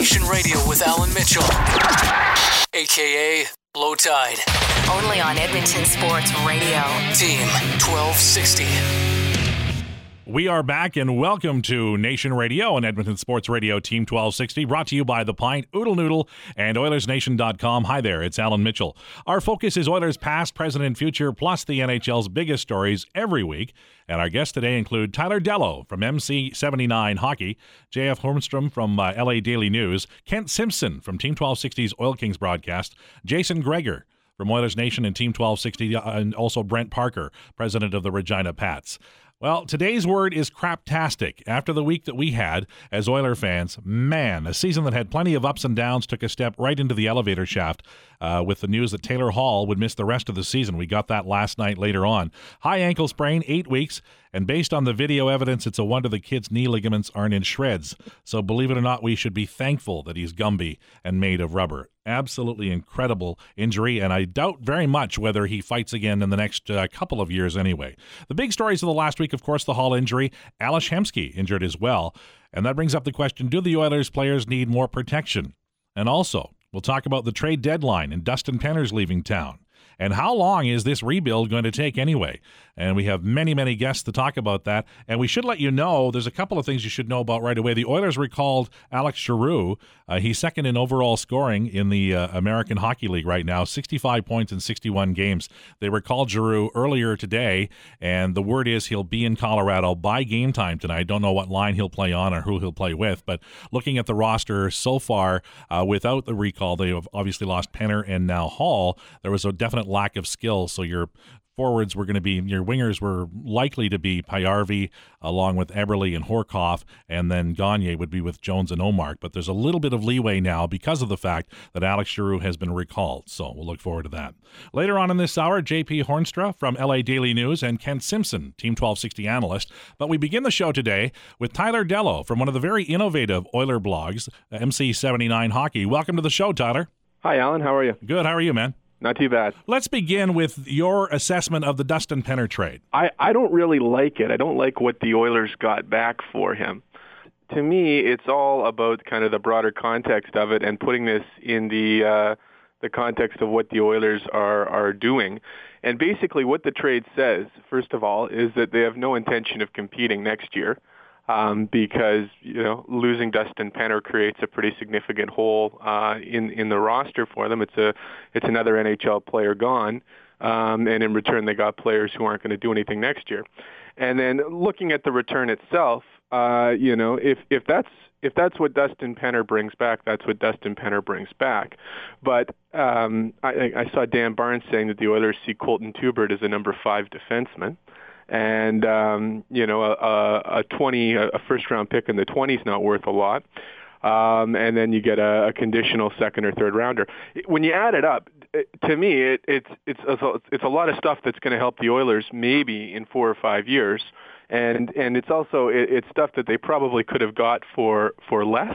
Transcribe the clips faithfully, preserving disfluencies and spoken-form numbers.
Nation Radio with Alan Mitchell, a k a. Low Tide. Only on Edmonton Sports Radio. Team twelve sixty. We are back, and welcome to Nation Radio and Edmonton Sports Radio Team twelve sixty, brought to you by The Pint, Oodle Noodle, and Oilers Nation dot com. Hi there, it's Alan Mitchell. Our focus is Oilers past, present, and future, plus the N H L's biggest stories every week. And our guests today include Tyler Dellow from M C seventy-nine Hockey, J F Hornstrom from uh, L A Daily News, Kent Simpson from Team twelve sixty's Oil Kings broadcast, Jason Gregor from Oilers Nation and Team twelve sixty, uh, and also Brent Parker, president of the Regina Pats. Well, today's word is craptastic. After the week that we had as Oiler fans, man, a season that had plenty of ups and downs took a step right into the elevator shaft uh, with the news that Taylor Hall would miss the rest of the season. We got that last night later on. High ankle sprain, eight weeks, and based on the video evidence, it's a wonder the kid's knee ligaments aren't in shreds. So believe it or not, we should be thankful that he's Gumby and made of rubber. Absolutely incredible injury, and I doubt very much whether he fights again in the next uh, couple of years anyway. The big stories of the last week, of course, the Hall injury. Ales Hemsky injured as well, and that brings up the question, do the Oilers players need more protection? And also, we'll talk about the trade deadline and Dustin Penner's leaving town. And how long is this rebuild going to take anyway? And we have many, many guests to talk about that. And we should let you know, there's a couple of things you should know about right away. The Oilers recalled Alex Giroux. Uh, he's second in overall scoring in the uh, American Hockey League right now, sixty-five points in sixty-one games. They recalled Giroux earlier today, and the word is he'll be in Colorado by game time tonight. Don't know what line he'll play on or who he'll play with, but looking at the roster so far, uh, without the recall, they have obviously lost Penner and now Hall. There was a definite lack of skill, so your forwards were going to be, your wingers were likely to be Pajärvi along with Eberle and Horkoff, and then Gagne would be with Jones and Omark. But there's a little bit of leeway now because of the fact that Alex Giroux has been recalled, so we'll look forward to that. Later on in this hour, J P Hornstra from L A Daily News and Kent Simpson, Team twelve sixty analyst. But we begin the show today with Tyler Dellow from one of the very innovative Oiler blogs, M C seventy-nine Hockey. Welcome to the show, Tyler. Hi, Alan. How are you? Good. How are you, man? Not too bad. Let's begin with your assessment of the Dustin Penner trade. I, I don't really like it. I don't like what the Oilers got back for him. To me, it's all about kind of the broader context of it and putting this in the uh, the context of what the Oilers are, are doing. And basically what the trade says, first of all, is that they have no intention of competing next year. Um, because, you know, losing Dustin Penner creates a pretty significant hole uh, in in the roster for them. It's a it's another N H L player gone, um, and in return they got players who aren't going to do anything next year. And then looking at the return itself, uh, you know, if if that's if that's what Dustin Penner brings back, that's what Dustin Penner brings back. But um, I, I saw Dan Barnes saying that the Oilers see Colton Tubert as a number five defenseman. And, um, you know, a, a twenty, a first-round pick in the twenties not worth a lot. Um, and then you get a, a conditional second or third rounder. When you add it up, it, to me, it, it's it's a, it's a lot of stuff that's going to help the Oilers maybe in four or five years. And and it's also it, it's stuff that they probably could have got for for less.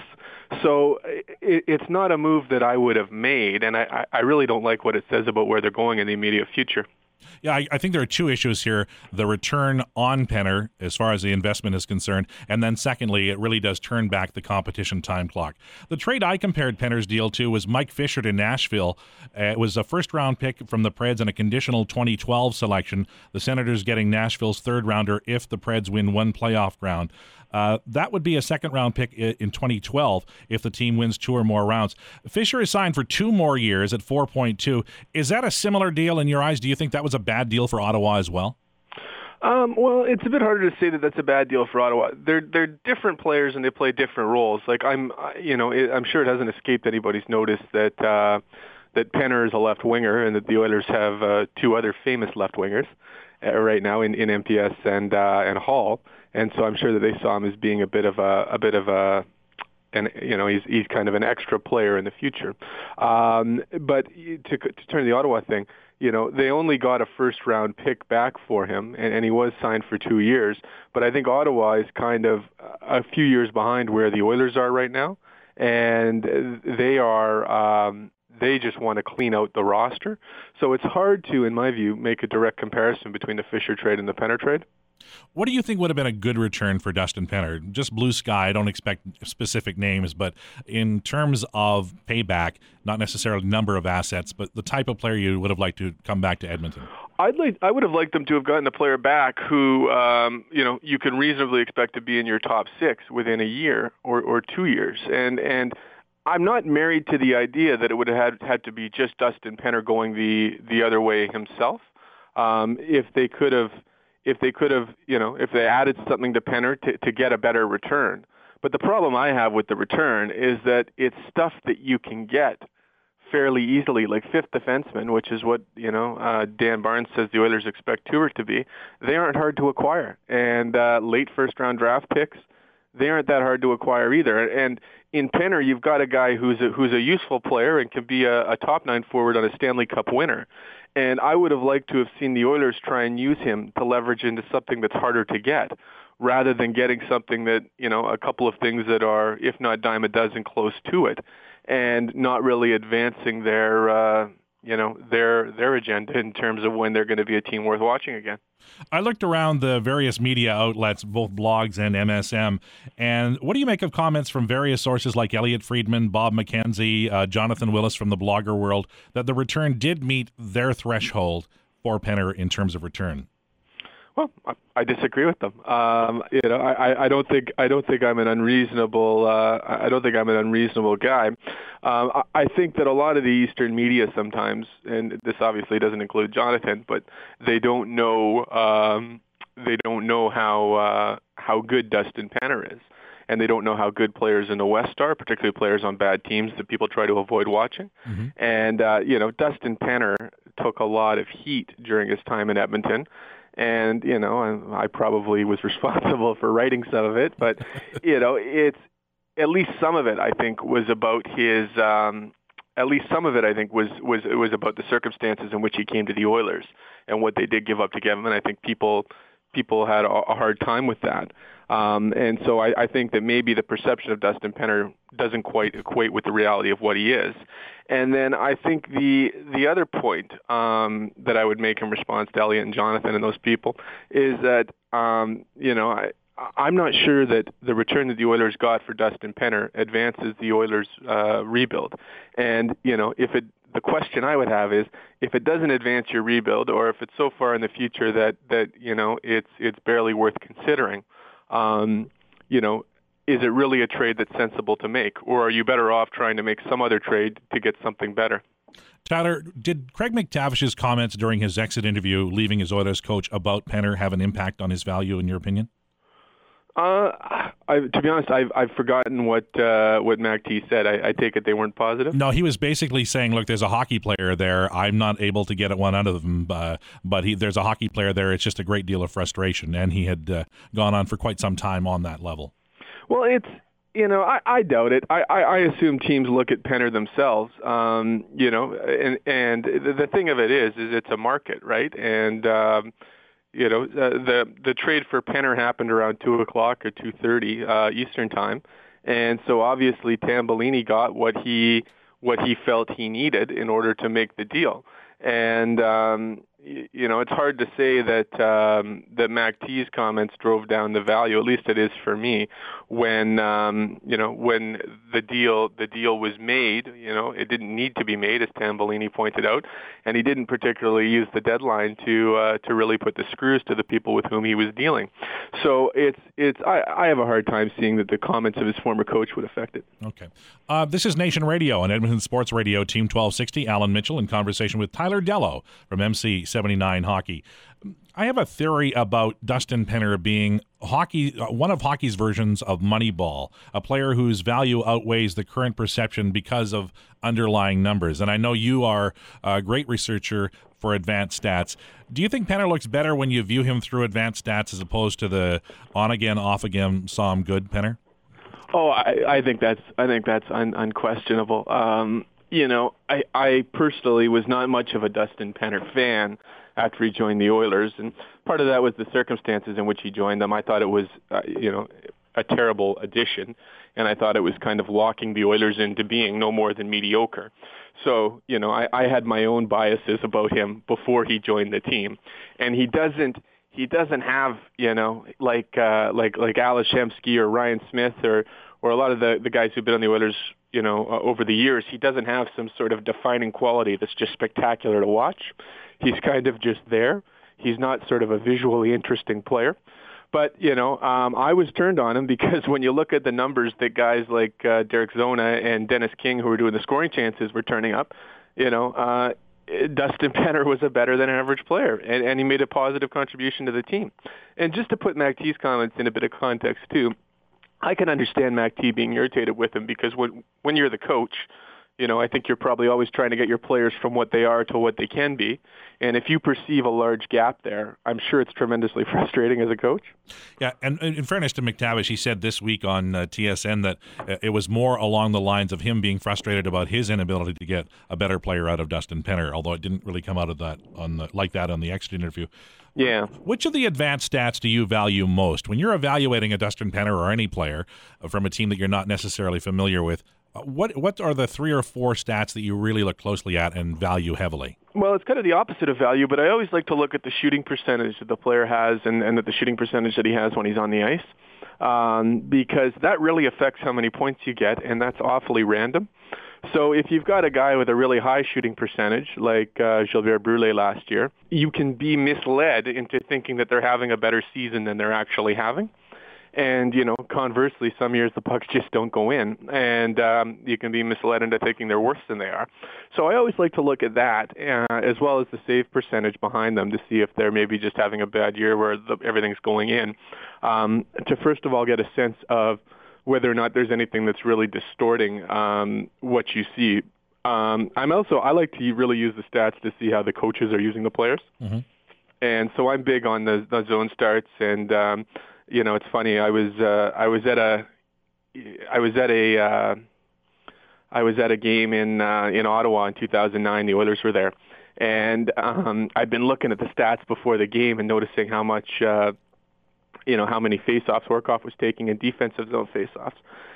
So it, it's not a move that I would have made, and I, I really don't like what it says about where they're going in the immediate future. Yeah, I, I think there are two issues here. The return on Penner, as far as the investment is concerned, and then secondly, it really does turn back the competition time clock. The trade I compared Penner's deal to was Mike Fisher to Nashville. Uh, it was a first-round pick from the Preds and a conditional twenty twelve selection. The Senators getting Nashville's third-rounder if the Preds win one playoff round. Uh, that would be a second-round pick in twenty twelve if the team wins two or more rounds. Fisher is signed for two more years at four point two. Is that a similar deal in your eyes? Do you think that was a bad deal for Ottawa as well? Um, well, it's a bit harder to say that that's a bad deal for Ottawa. They're they're different players and they play different roles. Like I'm, you know, I'm sure it hasn't escaped anybody's notice that uh, that Penner is a left winger and that the Oilers have uh, two other famous left wingers uh, right now in, in M P S and uh, and Hall. And so I'm sure that they saw him as being a bit of a, a bit of a, and you know, he's he's kind of an extra player in the future. Um, but to to turn to the Ottawa thing, you know, they only got a first round pick back for him, and, and he was signed for two years. But I think Ottawa is kind of a few years behind where the Oilers are right now, and they are. Um, They just want to clean out the roster. So it's hard to, in my view, make a direct comparison between the Fisher trade and the Penner trade. What do you think would have been a good return for Dustin Penner? Just blue sky, I don't expect specific names, but in terms of payback, not necessarily number of assets, but the type of player you would have liked to come back to Edmonton. I'd like, I would have liked them to have gotten a player back who, um, you know, you can reasonably expect to be in your top six within a year or, or two years. And and I'm not married to the idea that it would have had, had to be just Dustin Penner going the the other way himself. Um, if they could have. If they could have, you know, if they added something to Penner to, to get a better return. But the problem I have with the return is that it's stuff that you can get fairly easily, like fifth defenseman, which is what, you know, uh, Dan Barnes says the Oilers expect Tuber to be. They aren't hard to acquire. And uh, late first-round draft picks, they aren't that hard to acquire either. And in Penner, you've got a guy who's a, who's a useful player and can be a, a top nine forward on a Stanley Cup winner. And I would have liked to have seen the Oilers try and use him to leverage into something that's harder to get, rather than getting something that, you know, a couple of things that are, if not dime a dozen, close to it, and not really advancing their, uh, you know, their their agenda in terms of when they're going to be a team worth watching again. I looked around the various media outlets, both blogs and M S M, and what do you make of comments from various sources like Elliot Friedman, Bob McKenzie, uh, Jonathan Willis from the blogger world, that the return did meet their threshold for Penner in terms of return? Well, I disagree with them. Um, you know, I, I don't think I don't think I'm an unreasonable. Uh, I don't think I'm an unreasonable guy. Um, I, I think that a lot of the Eastern media sometimes, and this obviously doesn't include Jonathan, but they don't know. Um, they don't know how uh, how good Dustin Penner is, and they don't know how good players in the West are, particularly players on bad teams that people try to avoid watching. Mm-hmm. And uh, you know, Dustin Penner took a lot of heat during his time in Edmonton. And, you know, I, I probably was responsible for writing some of it, but, you know, it's at least some of it, I think, was about his, um, at least some of it, I think, was, was, it was about the circumstances in which he came to the Oilers and what they did give up to get him. And I think people, people had a, a hard time with that. Um, and so I, I think that maybe the perception of Dustin Penner doesn't quite equate with the reality of what he is. And then I think the the other point um, that I would make in response to Elliot and Jonathan and those people is that, um, you know, I, I'm not sure that the return that the Oilers got for Dustin Penner advances the Oilers' uh, rebuild. And, you know, if it the question I would have is, if it doesn't advance your rebuild, or if it's so far in the future that, that you know, it's it's barely worth considering, um, you know, is it really a trade that's sensible to make? Or are you better off trying to make some other trade to get something better? Tyler, did Craig McTavish's comments during his exit interview, leaving his Oilers coach, about Penner have an impact on his value, in your opinion? Uh, I, to be honest, I've I've forgotten what uh, what Mac T said. I, I take it they weren't positive. No, he was basically saying, "Look, there's a hockey player there. I'm not able to get one out of him, uh, but he, there's a hockey player there. It's just a great deal of frustration." And he had uh, gone on for quite some time on that level. Well, it's, you know, I, I doubt it. I, I, I assume teams look at Penner themselves, um, you know, and and the, the thing of it is, is it's a market, right? And um, you know, uh, the the trade for Penner happened around two o'clock or two thirty uh, Eastern time, and so obviously Tambellini got what he what he felt he needed in order to make the deal. And um, you know, it's hard to say that um, that Mac T's comments drove down the value. At least it is for me. When um, you know, when the deal the deal was made, you know, it didn't need to be made, as Tambellini pointed out, and he didn't particularly use the deadline to uh, to really put the screws to the people with whom he was dealing. So it's it's I, I have a hard time seeing that the comments of his former coach would affect it. Okay, uh, this is Nation Radio on Edmonton Sports Radio, Team twelve sixty. Alan Mitchell in conversation with Tyler Dellow from M C seventy-nine Hockey. I have a theory about Dustin Penner being hockey, one of hockey's versions of Moneyball, a player whose value outweighs the current perception because of underlying numbers. And I know you are a great researcher for advanced stats. Do you think Penner looks better when you view him through advanced stats as opposed to the on-again, off-again, saw him good Penner? Oh, I, I think that's I think that's un, unquestionable. Um, you know, I, I personally was not much of a Dustin Penner fan after he joined the Oilers, and part of that was the circumstances in which he joined them. I thought it was, uh, you know, a terrible addition, and I thought it was kind of locking the Oilers into being no more than mediocre. So, you know, I, I had my own biases about him before he joined the team, and he doesn't he doesn't have, you know, like uh, like like Ales Shamsky or Ryan Smith or or a lot of the, the guys who've been on the Oilers, you know, uh, over the years. He doesn't have some sort of defining quality that's just spectacular to watch. He's kind of just there. He's not sort of a visually interesting player. But, you know, um, I was turned on him because when you look at the numbers that guys like uh, Derek Zona and Dennis King, who were doing the scoring chances, were turning up, you know, uh, Dustin Penner was a better than average player, and, and he made a positive contribution to the team. And just to put Mac T's comments in a bit of context, too, I can understand Mac T being irritated with him because when when you're the coach, you know, I think you're probably always trying to get your players from what they are to what they can be. And if you perceive a large gap there, I'm sure it's tremendously frustrating as a coach. Yeah, and in fairness to McTavish, he said this week on uh, T S N that uh, it was more along the lines of him being frustrated about his inability to get a better player out of Dustin Penner, although it didn't really come out of that on the, like that on the exit interview. Yeah. Which of the advanced stats do you value most when you're evaluating a Dustin Penner or any player from a team that you're not necessarily familiar with? What what are the three or four stats that you really look closely at and value heavily? Well, it's kind of the opposite of value, but I always like to look at the shooting percentage that the player has and, and the shooting percentage that he has when he's on the ice, um, because that really affects how many points you get, and that's awfully random. So if you've got a guy with a really high shooting percentage, like uh, Gilbert Brûlé last year, you can be misled into thinking that they're having a better season than they're actually having. And, you know, conversely, some years the pucks just don't go in, and um, you can be misled into thinking they're worse than they are. So I always like to look at that, uh, as well as the save percentage behind them to see if they're maybe just having a bad year where the, everything's going in, um, to first of all get a sense of whether or not there's anything that's really distorting um, what you see. Um, I'm also, I like to really use the stats to see how the coaches are using the players. Mm-hmm. And so I'm big on the, the zone starts, and um, you know, it's funny. I was uh, I was at a I was at a uh, I was at a game in uh, in Ottawa in two thousand nine. The Oilers were there, and um, I'd been looking at the stats before the game and noticing how much uh, you know how many faceoffs Horcoff was taking in defensive zone faceoffs.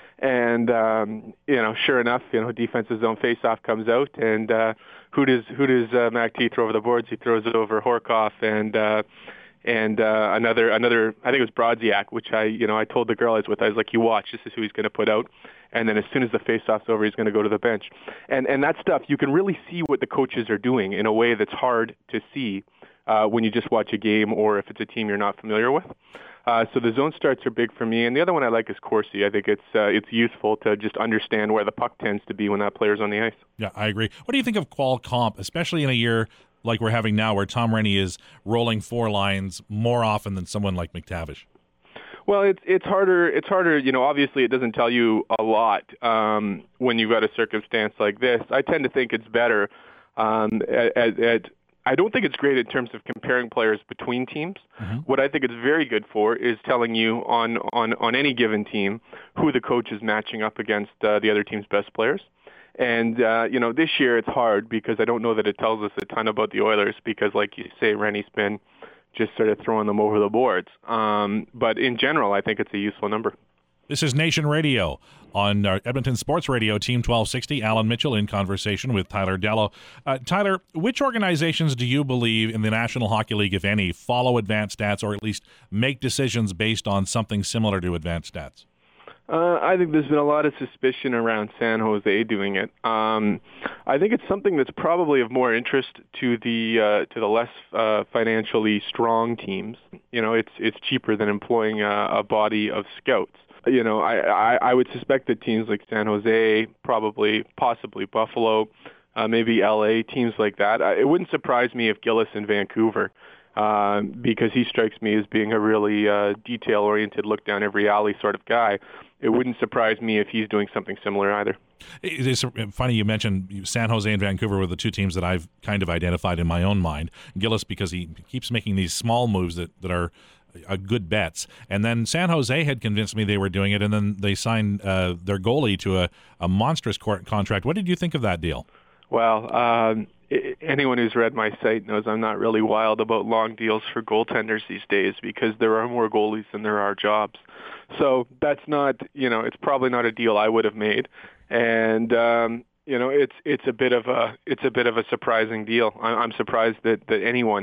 And um, you know, sure enough, you know, defensive zone faceoff comes out, and uh, who does who does uh, Mac T throw over the boards? He throws it over Horcoff and. Uh, And uh, another, another, I think it was Brodziak, which I, you know, I told the girl I was with, I was like, you watch, this is who he's going to put out. And then as soon as the faceoff's over, he's going to go to the bench. And and that stuff, you can really see what the coaches are doing in a way that's hard to see uh, when you just watch a game or if it's a team you're not familiar with. Uh, so the zone starts are big for me. And the other one I like is Corsi. I think it's uh, it's useful to just understand where the puck tends to be when that player's on the ice. Yeah, I agree. What do you think of Qual Comp, especially in a year like we're having now, where Tom Renney is rolling four lines more often than someone like McTavish? Well, it's it's harder. It's harder. You know, obviously, it doesn't tell you a lot um, when you've got a circumstance like this. I tend to think it's better. Um, at, at, I don't think it's great in terms of comparing players between teams. Mm-hmm. What I think it's very good for is telling you on on on any given team who the coach is matching up against uh, the other team's best players. And, uh, you know, this year it's hard because I don't know that it tells us a ton about the Oilers because, like you say, Rennie's been just sort of throwing them over the boards. Um, but in general, I think it's a useful number. This is Nation Radio on our Edmonton Sports Radio, Team twelve sixty. Alan Mitchell in conversation with Tyler Dellow. Uh, Tyler, which organizations do you believe in the National Hockey League, if any, follow advanced stats or at least make decisions based on something similar to advanced stats? Uh, I think there's been a lot of suspicion around San Jose doing it. Um, I think it's something that's probably of more interest to the uh, to the less uh, financially strong teams. You know, it's it's cheaper than employing a, a body of scouts. You know, I, I, I would suspect that teams like San Jose, probably, possibly Buffalo, uh, maybe L A, teams like that. It wouldn't surprise me if Gillis in Vancouver. Uh, because he strikes me as being a really uh, detail-oriented, look-down-every-alley sort of guy. It wouldn't surprise me if he's doing something similar either. It's funny you mentioned San Jose and Vancouver were the two teams that I've kind of identified in my own mind. Gillis, because he keeps making these small moves that, that are uh, good bets. And then San Jose had convinced me they were doing it, and then they signed uh, their goalie to a, a monstrous court contract. What did you think of that deal? Well, um, anyone who's read my site knows I'm not really wild about long deals for goaltenders these days because there are more goalies than there are jobs. So that's not, you know, it's probably not a deal I would have made. And, um, you know, it's it's a bit of a it's a bit of a surprising deal. I'm surprised that, that anyone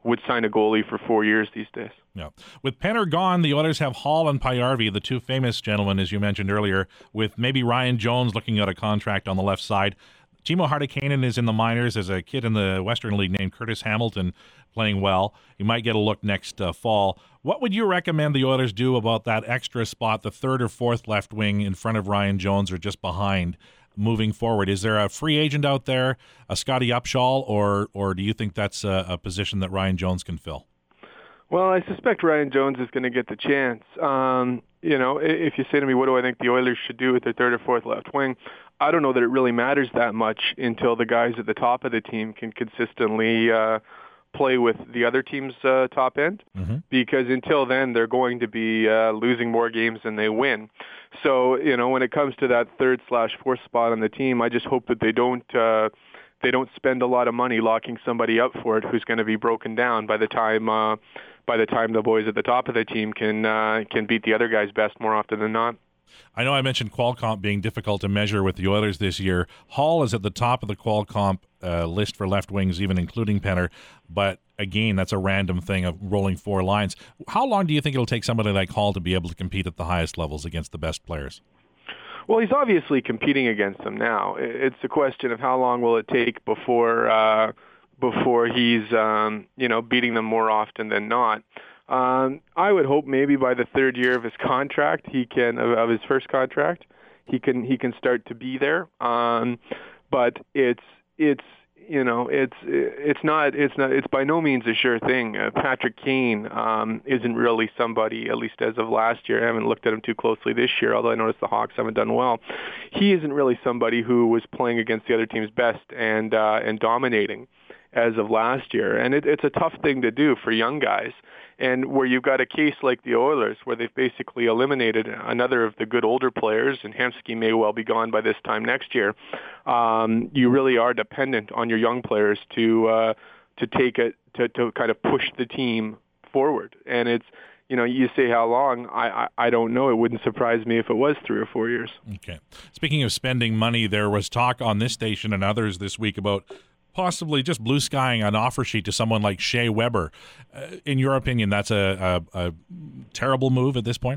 would sign a goalie for four years these days. Yeah. With Penner gone, the Oilers have Hall and Pajärvi, the two famous gentlemen, as you mentioned earlier, with maybe Ryan Jones looking at a contract on the left side. Timo Hartikainen is in the minors as a kid in the Western League named Curtis Hamilton, playing well. He might get a look next uh, fall. What would you recommend the Oilers do about that extra spot, the third or fourth left wing in front of Ryan Jones or just behind, moving forward? Is there a free agent out there, a Scotty Upshall, or or do you think that's a, a position that Ryan Jones can fill? Well, I suspect Ryan Jones is going to get the chance. Um, you know, if you say to me, what do I think the Oilers should do with their third or fourth left wing, I don't know that it really matters that much until the guys at the top of the team can consistently uh, play with the other team's uh, top end, mm-hmm. because until then they're going to be uh, losing more games than they win. So, you know, when it comes to that third slash fourth spot on the team, I just hope that they don't uh, they don't spend a lot of money locking somebody up for it who's going to be broken down by the time uh, by the time the boys at the top of the team can uh, can beat the other guys best more often than not. I know I mentioned Qualcomm being difficult to measure with the Oilers this year. Hall is at the top of the Qualcomm uh, list for left wings, even including Penner. But again, that's a random thing of rolling four lines. How long do you think it'll take somebody like Hall to be able to compete at the highest levels against the best players? Well, he's obviously competing against them now. It's a question of how long will it take before uh, before he's um, you know beating them more often than not. Um, I would hope maybe by the third year of his contract, he can of, of his first contract, he can he can start to be there. Um, but it's it's you know it's it's not it's not it's by no means a sure thing. Uh, Patrick Kane um, isn't really somebody, at least as of last year. I haven't looked at him too closely this year, although I noticed the Hawks haven't done well. He isn't really somebody who was playing against the other team's best and uh, and dominating as of last year. And it, it's a tough thing to do for young guys. And where you've got a case like the Oilers, where they've basically eliminated another of the good older players, and Hemsky may well be gone by this time next year, um, you really are dependent on your young players to uh, to take it to, to kind of push the team forward. And it's, you know, you say how long, I, I, I don't know. It wouldn't surprise me if it was three or four years. Okay. Speaking of spending money, there was talk on this station and others this week about possibly just blue skying an offer sheet to someone like Shea Weber. Uh, in your opinion, that's a, a, a terrible move at this point?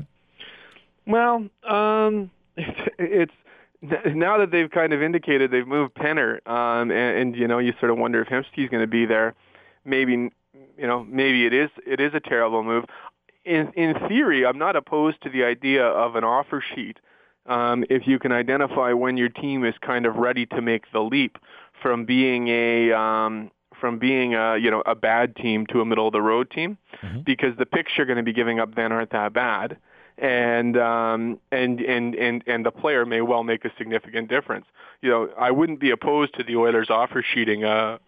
Well, um, it's, it's now that they've kind of indicated they've moved Penner, um, and, and you know, you sort of wonder if Hemsky's going to be there. Maybe, you know, maybe it is it is a terrible move. In in theory, I'm not opposed to the idea of an offer sheet um, if you can identify when your team is kind of ready to make the leap from being a um, from being a you know a bad team to a middle of the road team, mm-hmm. because the picks you're going to be giving up then aren't that bad, and um, and and and and the player may well make a significant difference. You know, I wouldn't be opposed to the Oilers offer sheeting a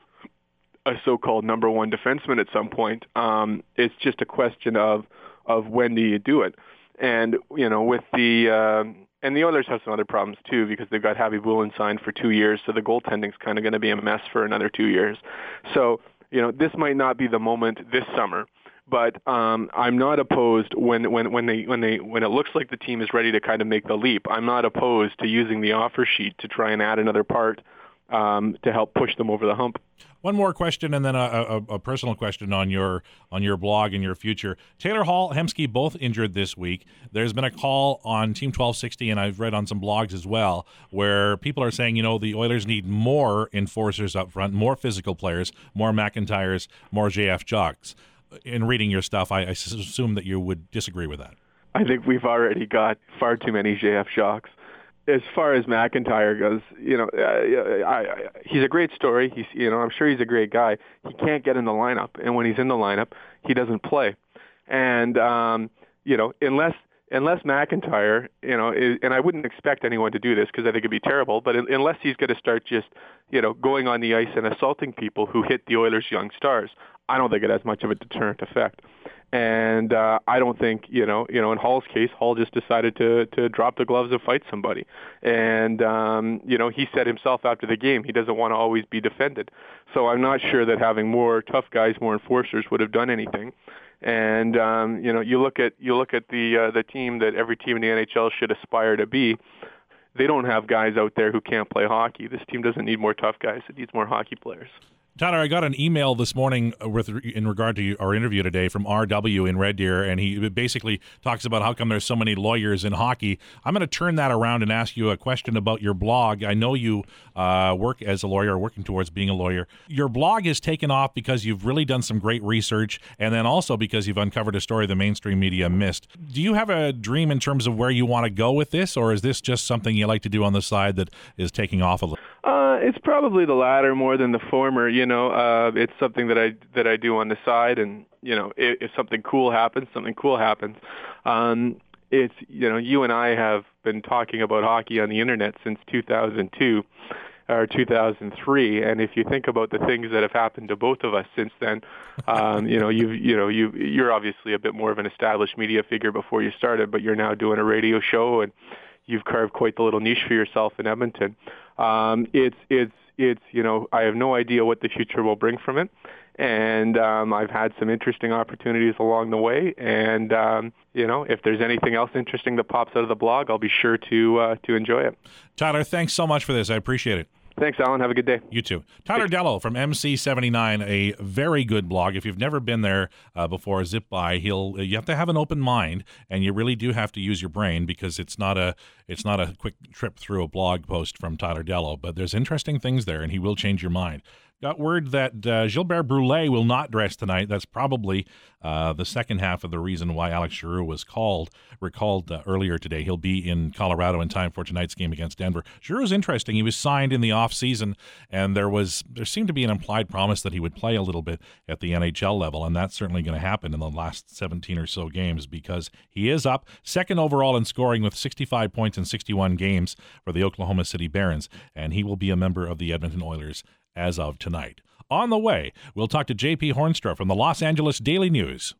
a so-called number one defenseman at some point. Um, it's just a question of of when do you do it, and you know with the um, And the Oilers have some other problems, too, because they've got Javi Bulin signed for two years, so the goaltending's kind of going to be a mess for another two years. So, you know, this might not be the moment this summer, but um, I'm not opposed when, when, when, they, when, they, when it looks like the team is ready to kind of make the leap. I'm not opposed to using the offer sheet to try and add another part um, to help push them over the hump. One more question, and then a, a, a personal question on your on your blog and your future. Taylor Hall, Hemsky, both injured this week. There's been a call on Team twelve sixty, and I've read on some blogs as well, where people are saying, you know, the Oilers need more enforcers up front, more physical players, more McIntyres, more J F Jocks. In reading your stuff, I, I assume that you would disagree with that. I think we've already got far too many J F Jocks. As far as McIntyre goes, you know, I, I, I, he's a great story. He's, you know, I'm sure he's a great guy. He can't get in the lineup, and when he's in the lineup, he doesn't play. And um, you know, unless unless McIntyre, you know, is, and I wouldn't expect anyone to do this because I think it'd be terrible. But in, unless he's going to start just, you know, going on the ice and assaulting people who hit the Oilers' young stars, I don't think it has much of a deterrent effect. And uh, I don't think, you know, you know, in Hall's case, Hall just decided to to drop the gloves and fight somebody. And, um, you know, he said himself after the game he doesn't want to always be defended. So I'm not sure that having more tough guys, more enforcers would have done anything. And, um, you know, you look at you look at the uh, the team that every team in the N H L should aspire to be. They don't have guys out there who can't play hockey. This team doesn't need more tough guys. It needs more hockey players. Tyler, I got an email this morning with in regard to our interview today from R W in Red Deer, and he basically talks about how come there's so many lawyers in hockey. I'm going to turn that around and ask you a question about your blog. I know you uh, work as a lawyer, working towards being a lawyer. Your blog is taken off because you've really done some great research, and then also because you've uncovered a story the mainstream media missed. Do you have a dream in terms of where you want to go with this, or is this just something you like to do on the side that is taking off a little? Uh, it's probably the latter more than the former. You know, uh, it's something that I that I do on the side, and you know, if, if something cool happens, something cool happens. Um, it's you know, you and I have been talking about hockey on the internet since two thousand two or two thousand three, and if you think about the things that have happened to both of us since then, um, you know, you you know, you you're obviously a bit more of an established media figure before you started, but you're now doing a radio show and you've carved quite the little niche for yourself in Edmonton. Um, it's, it's, it's, you know, I have no idea what the future will bring from it. And um, I've had some interesting opportunities along the way. And, um, you know, if there's anything else interesting that pops out of the blog, I'll be sure to uh, to enjoy it. Tyler, thanks so much for this. I appreciate it. Thanks, Alan. Have a good day. You too. Tyler Dellow from M C seventy-nine, a very good blog. If you've never been there uh, before, zip by. He'll you have to have an open mind, and you really do have to use your brain because it's not a it's not a quick trip through a blog post from Tyler Dellow. But there's interesting things there, and he will change your mind. Got word that uh, Gilbert Brulé will not dress tonight. That's probably uh, the second half of the reason why Alex Giroux was called, recalled uh, earlier today. He'll be in Colorado in time for tonight's game against Denver. Giroux's interesting. He was signed in the offseason, and there was there seemed to be an implied promise that he would play a little bit at the N H L level, and that's certainly going to happen in the last seventeen or so games because he is up second overall in scoring with sixty-five points in sixty-one games for the Oklahoma City Barons, and he will be a member of the Edmonton Oilers as of tonight. On the way, we'll talk to J P Hornstra from the Los Angeles Daily News.